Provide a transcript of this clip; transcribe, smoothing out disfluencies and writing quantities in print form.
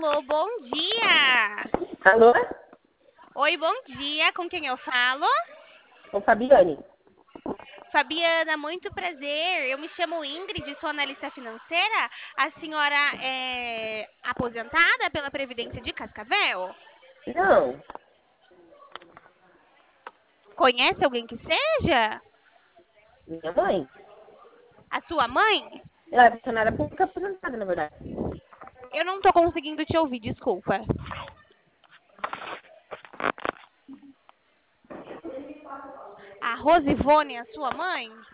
Alô, bom dia! Alô? Oi, bom dia, com quem eu falo? Ô, Fabiane. Fabiana, muito prazer. Eu me chamo Ingrid, sou analista financeira. A senhora é aposentada pela Previdência de Cascavel? Não, Conhece alguém que seja? minha mãe. A sua mãe? Ela é funcionária pública aposentada, na verdade. Eu não tô conseguindo te ouvir, desculpa. A Rosivone é a sua mãe?